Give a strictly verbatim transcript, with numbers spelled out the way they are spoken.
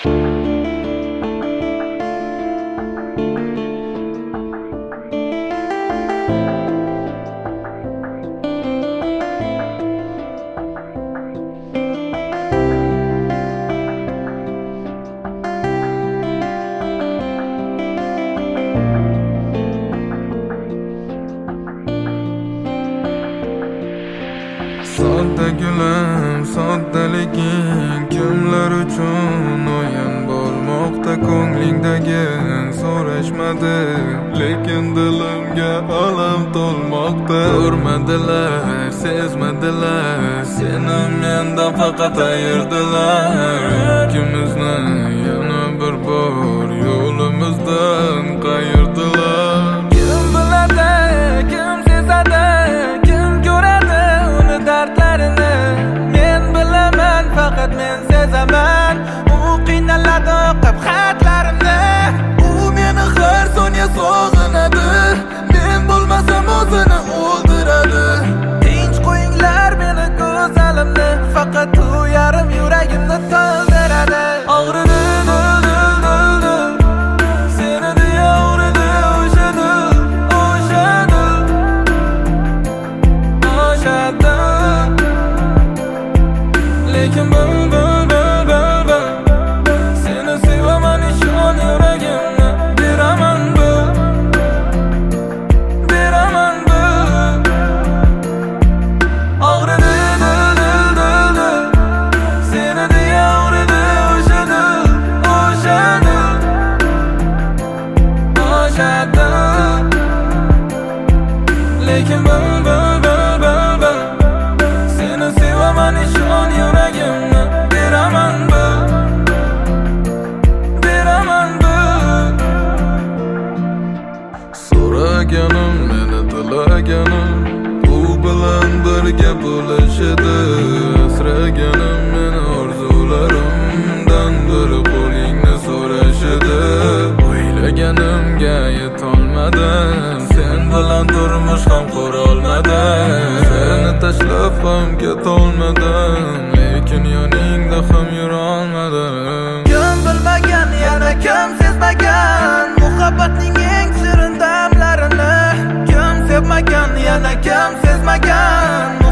Sodda gulim, soddaliking kimlar uchun o'yin bo'lmoqda ko'nglingdagi so'rashmadi, lekin dilimga alam to'lmoqda. Ko'rmadilar, sezmadilar, seni mendan faqat ayirdilar. Ikkimizni yana bir bor yo'limizdan qayirdilar. Kim biladi, kim sezadi, kim ko'radi uni dardlarini? Men bilaman, faqat men sezaman. U qiynaladi o'qib xatlarimni. U meni har soniya sog'inadi. Men bo'lmasam o'zini o'ldiradi. Tinch qo'yinglar meni go'zalimni, faqat u yarim yuragimni to'ldiradi. Og'ridi lekin bil bil bil bil bil seni sevaman, ishon yuragimni beraman bil, beraman bil. Og'ridi dil dil dil dil, seni deya og'ridi o'sha dil, o'sha dil, o'sha dil. Lekin bil bil bil bil bil seni sevaman, ishon yuragimni beraman bil, beraman bil. So'raganim meni tilaganim u bilan birga bo'lishidi. Asraganim meni orzularimdan biri qo'lingni so'rashidi. O'ylaganimga yetolmadim, sen bilan turmush ham qurolmadim. Seni tashlab ham ketolmadim, lekin yoningda ham yurolmadim. Kim bilmagan, yana kim sezmagan muhabbatning eng shirin damlarini? Kim sevmagan, yana kim sezmagan